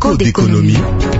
Écho d'économie.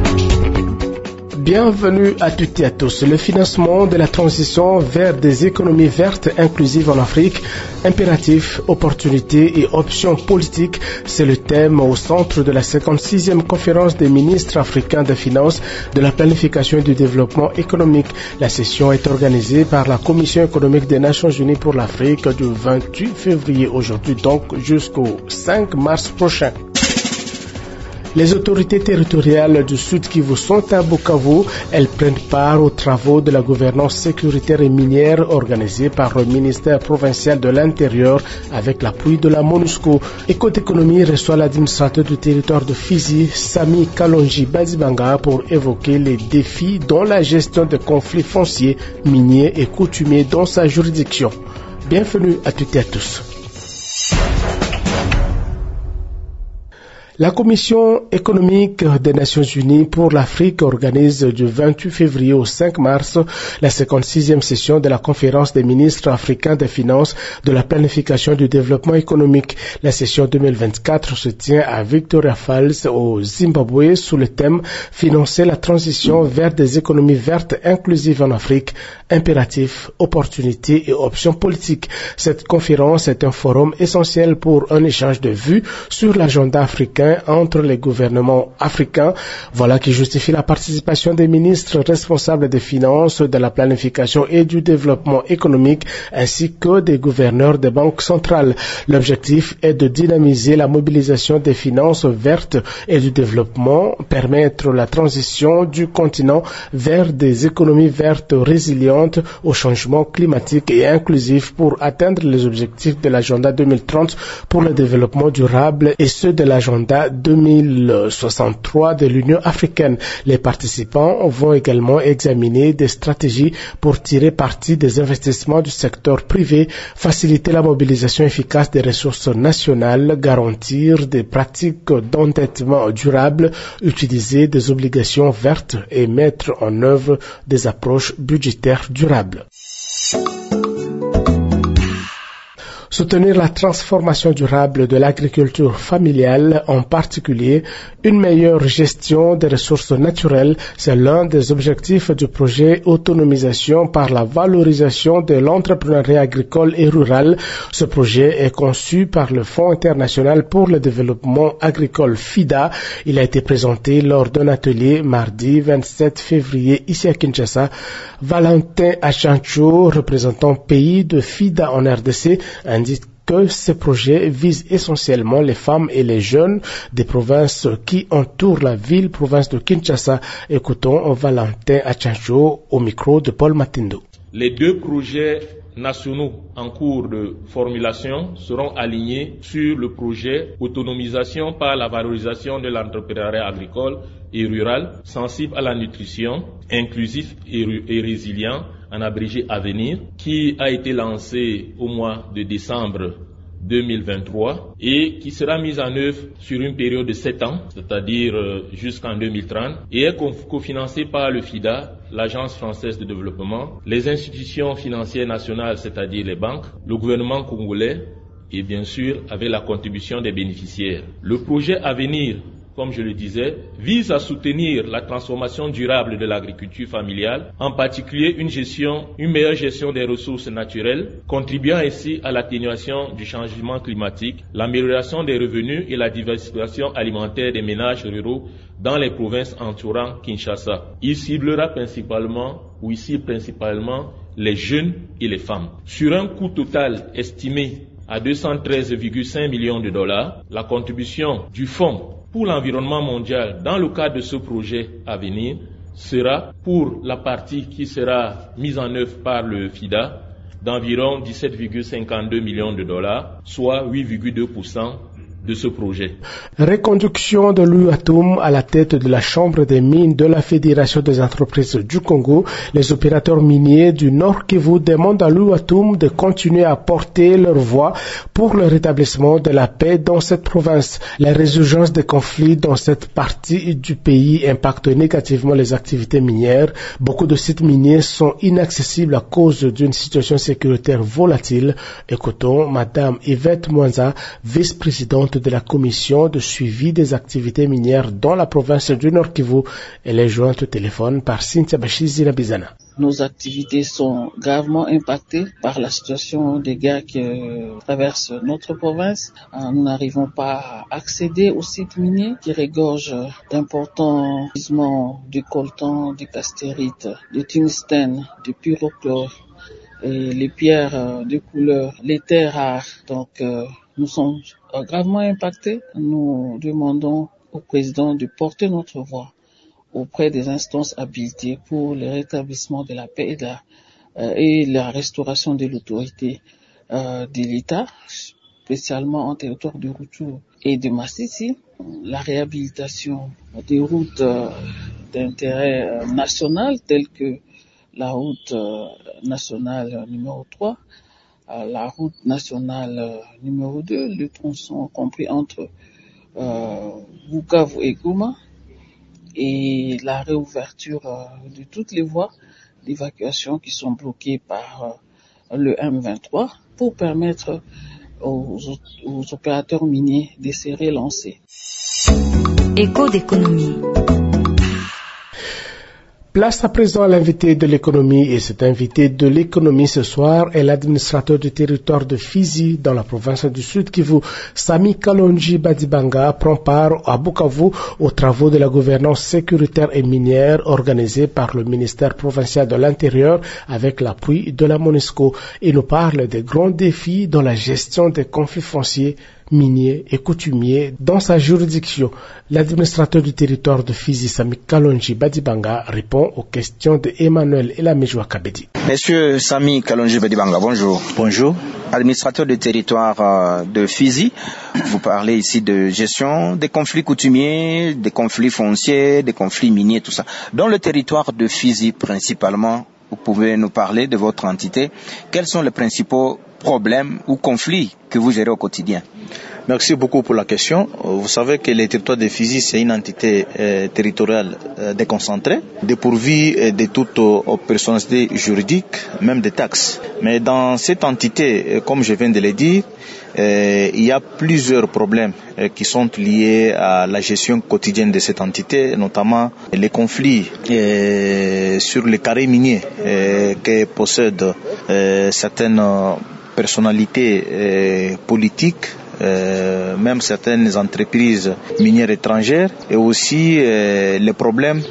Bienvenue à toutes et à tous. Le financement de la transition vers des économies vertes inclusives en Afrique, impératifs, opportunités et options politiques, c'est le thème au centre de la 56e conférence des ministres africains des finances, de la planification et du développement économique. La session est organisée par la Commission économique des Nations Unies pour l'Afrique du 28 février aujourd'hui, donc jusqu'au 5 mars prochain. Les autorités territoriales du Sud Kivu sont à Bukavu. Elles prennent part aux travaux de la gouvernance sécuritaire et minière organisée par le ministère provincial de l'Intérieur avec l'appui de la MONUSCO. Écho d'économie reçoit l'administrateur du territoire de Fizi, Sami Kalonji Bazibanga, pour évoquer les défis dans la gestion des conflits fonciers, miniers et coutumiers dans sa juridiction. Bienvenue à toutes et à tous. La Commission économique des Nations Unies pour l'Afrique organise du 28 février au 5 mars la 56e session de la conférence des ministres africains des finances, de la planification du développement économique. La session 2024 se tient à Victoria Falls au Zimbabwe sous le thème « Financer la transition vers des économies vertes inclusives en Afrique, impératifs, opportunités et options politiques ». Cette conférence est un forum essentiel pour un échange de vues sur l'agenda africain entre les gouvernements africains. Voilà qui justifie la participation des ministres responsables des finances, de la planification et du développement économique, ainsi que des gouverneurs des banques centrales. L'objectif est de dynamiser la mobilisation des finances vertes et du développement, permettre la transition du continent vers des économies vertes résilientes au changement climatique et inclusif pour atteindre les objectifs de l'agenda 2030 pour le développement durable et ceux de l'agenda 2063 de l'Union africaine. Les participants vont également examiner des stratégies pour tirer parti des investissements du secteur privé, faciliter la mobilisation efficace des ressources nationales, garantir des pratiques d'endettement durable, utiliser des obligations vertes et mettre en œuvre des approches budgétaires durables. Soutenir la transformation durable de l'agriculture familiale, en particulier une meilleure gestion des ressources naturelles, c'est l'un des objectifs du projet Autonomisation par la valorisation de l'entrepreneuriat agricole et rural. Ce projet est conçu par le Fonds international pour le développement agricole FIDA. Il a été présenté lors d'un atelier mardi 27 février ici à Kinshasa. Valentin Achancho, représentant pays de FIDA en RDC, indique que ce projet vise essentiellement les femmes et les jeunes des provinces qui entourent la ville-province de Kinshasa. Écoutons Valentin Achancho au micro de Paul Matindo. Les deux projets nationaux en cours de formulation seront alignés sur le projet Autonomisation par la valorisation de l'entrepreneuriat agricole et rural, sensible à la nutrition, inclusif et résilient, en abrégé Avenir, qui a été lancé au mois de décembre 2023 et qui sera mise en œuvre sur une période de 7 ans, c'est-à-dire jusqu'en 2030, et est cofinancé par le FIDA, l'Agence française de développement, les institutions financières nationales, c'est-à-dire les banques, le gouvernement congolais et bien sûr avec la contribution des bénéficiaires. Le projet Avenir, comme je le disais, vise à soutenir la transformation durable de l'agriculture familiale, en particulier une meilleure gestion des ressources naturelles, contribuant ainsi à l'atténuation du changement climatique, l'amélioration des revenus et la diversification alimentaire des ménages ruraux dans les provinces entourant Kinshasa. Il cible principalement les jeunes et les femmes. Sur un coût total estimé à 213,5 millions de dollars, la contribution du Fonds pour l'environnement mondial dans le cadre de ce projet à venir sera, pour la partie qui sera mise en œuvre par le FIDA, d'environ 17,52 millions de dollars, soit 8,2% de ce projet. Reconduction de l'UATOM à la tête de la Chambre des mines de la Fédération des entreprises du Congo. Les opérateurs miniers du Nord Kivu demandent à l'UATOM de continuer à porter leur voix pour le rétablissement de la paix dans cette province. La résurgence des conflits dans cette partie du pays impacte négativement les activités minières. Beaucoup de sites miniers sont inaccessibles à cause d'une situation sécuritaire volatile. Écoutons Madame Yvette Mwanza, vice-présidente de la commission de suivi des activités minières dans la province du Nord Kivu. Elle est jointe au téléphone par Cynthia Bachizi Nabizana. Nos activités sont gravement impactées par la situation des guerres qui traversent notre province. Nous n'arrivons pas à accéder aux sites miniers qui regorgent d'importants gisements du coltan, du castérite, du tungstène, du pyrochlore et les pierres de couleur, les terres rares. Donc nous sommes gravement impactés. Nous demandons au président de porter notre voix auprès des instances habilitées pour le rétablissement de la paix et la restauration de l'autorité de l'État, spécialement en territoire de Rutshuru et de Masisi, la réhabilitation des routes d'intérêt national telles que la route nationale numéro 3, la route nationale numéro 2, le tronçon compris entre Bukavu et Goma, et la réouverture de toutes les voies d'évacuation qui sont bloquées par le M23 pour permettre aux opérateurs miniers de se relancer. Écho d'économie. Place à présent à l'invité de l'économie, et cet invité de l'économie ce soir est l'administrateur du territoire de Fizi dans la province du Sud Kivu. Sami Kalonji Badibanga prend part à Bukavu aux travaux de la gouvernance sécuritaire et minière organisés par le ministère provincial de l'Intérieur avec l'appui de la MONUSCO. Il nous parle des grands défis dans la gestion des conflits fonciers, miniers et coutumiers dans sa juridiction. L'administrateur du territoire de Fizi, Sami Kalonji Badibanga, répond aux questions de Emmanuel Elamejwa Kabedi. Monsieur Sami Kalonji Badibanga, bonjour. Bonjour. Administrateur du territoire de Fizi, vous parlez ici de gestion des conflits coutumiers, des conflits fonciers, des conflits miniers, tout ça. Dans le territoire de Fizi principalement, vous pouvez nous parler de votre entité. Quels sont les principaux problèmes ou conflits que vous gérez au quotidien? Merci beaucoup pour la question. Vous savez que le territoire de Fizi, c'est une entité territoriale déconcentrée, dépourvue de toute personnalité juridique, même des taxes. Mais dans cette entité, comme je viens de le dire, il y a plusieurs problèmes qui sont liés à la gestion quotidienne de cette entité, notamment les conflits sur les carrés miniers que possèdent certaines personnalités politiques, même certaines entreprises minières étrangères, et aussi les problèmes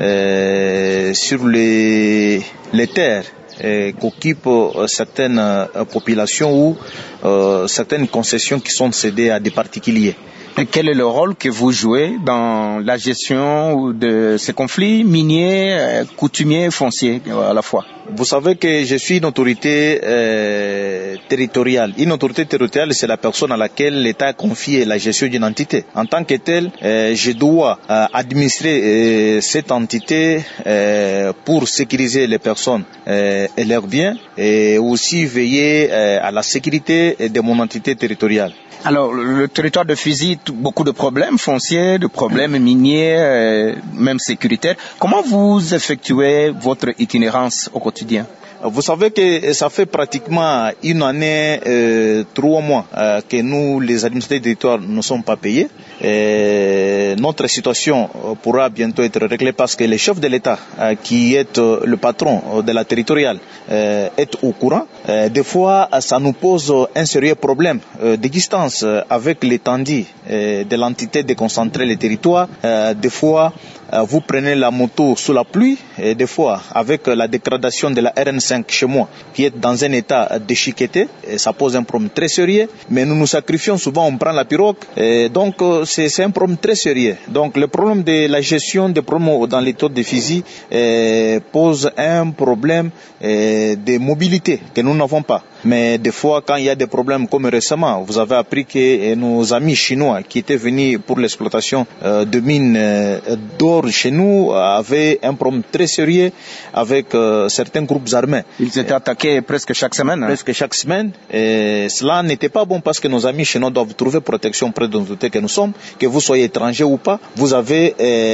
sur les terres qu'occupent certaines populations ou certaines concessions qui sont cédées à des particuliers. Et quel est le rôle que vous jouez dans la gestion de ces conflits miniers, coutumiers, fonciers à la fois? Vous savez que je suis une autorité territoriale. Une autorité territoriale, c'est la personne à laquelle l'État a confié la gestion d'une entité. En tant que telle, je dois administrer cette entité pour sécuriser les personnes et leurs biens, et aussi veiller à la sécurité de mon entité territoriale. Alors, le territoire de Fizi, beaucoup de problèmes fonciers, de problèmes miniers, même sécuritaires. Comment vous effectuez votre itinérance au quotidien? Vous savez que ça fait pratiquement une année, 3 mois que nous, les administrateurs du territoire, ne sommes pas payés. Notre situation pourra bientôt être réglée parce que le chef de l'État, qui est le patron de la territoriale, est au courant. Des fois, ça nous pose un sérieux problème de distance avec l'étendue de l'entité déconcentrée les territoires. Des fois, vous prenez la moto sous la pluie, et des fois, avec la dégradation de la RN5 chez moi, qui est dans un état déchiqueté, et ça pose un problème très sérieux, mais nous nous sacrifions souvent, on prend la pirogue, et donc c'est un problème très sérieux. Donc le problème de la gestion des problèmes dans les taux de Fizi pose un problème de mobilité que nous n'avons pas. Mais des fois, quand il y a des problèmes comme récemment, vous avez appris que nos amis chinois qui étaient venus pour l'exploitation de mines d'or nord chez nous avait un problème très sérieux avec certains groupes armés. Ils étaient attaqués presque chaque semaine. Presque chaque semaine. Et cela n'était pas bon parce que nos amis chez nous doivent trouver protection près de l'autorité que nous sommes, que vous soyez étranger ou pas. Vous avez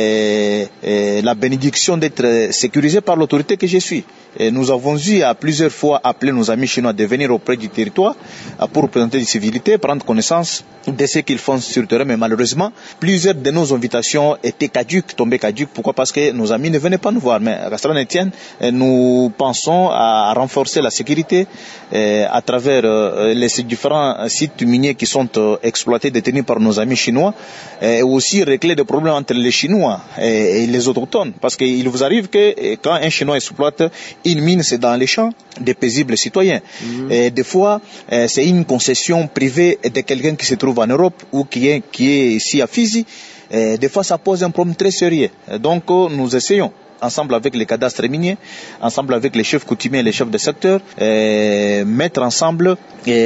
la bénédiction d'être sécurisé par l'autorité que je suis. Et nous avons eu à plusieurs fois appeler nos amis chinois de venir auprès du territoire pour représenter des civilités, prendre connaissance de ce qu'ils font sur le terrain. Mais malheureusement, plusieurs de nos invitations étaient caduques, tombées caduques. Pourquoi? Parce que nos amis ne venaient pas nous voir. Mais à cela ne tienne, nous pensons à renforcer la sécurité à travers les différents sites miniers qui sont exploités, détenus par nos amis chinois, et aussi régler des problèmes entre les Chinois et les autochtones. Parce qu'il vous arrive que quand un Chinois exploite une mine, c'est dans les champs des paisibles citoyens. Et des fois, c'est une concession privée de quelqu'un qui se trouve en Europe ou qui est ici à Fizi. Et des fois, ça pose un problème très sérieux. Donc, nous essayons, ensemble avec les cadastres miniers, ensemble avec les chefs coutumiers et les chefs de secteur, mettre ensemble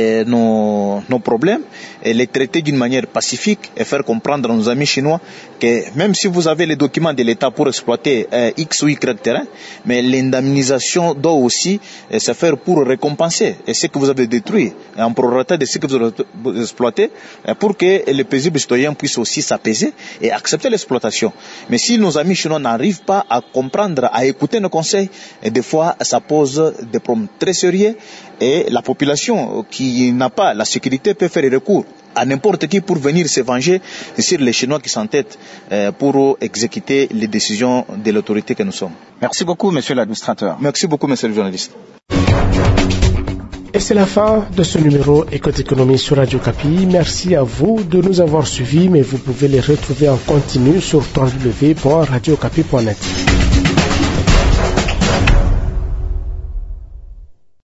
nos problèmes et les traiter d'une manière pacifique et faire comprendre à nos amis chinois que même si vous avez les documents de l'État pour exploiter X ou Y terrain, mais l'indemnisation doit aussi se faire pour récompenser ce que vous avez détruit, en prorata de ce que vous avez exploité, pour que les paisibles citoyens puissent aussi s'apaiser et accepter l'exploitation. Mais si nos amis chinois n'arrivent pas à comprendre, à écouter nos conseils, et des fois ça pose des problèmes très sérieux et la population qui n'a pas la sécurité peut faire recours à n'importe qui pour venir se venger sur les Chinois qui s'entêtent pour exécuter les décisions de l'autorité que nous sommes. Merci beaucoup, monsieur l'administrateur. Merci beaucoup, monsieur le journaliste. Et c'est la fin de ce numéro Écoute Économie sur Radio Kapi. Merci à vous de nous avoir suivis, mais vous pouvez les retrouver en continu sur www.radiokapi.net.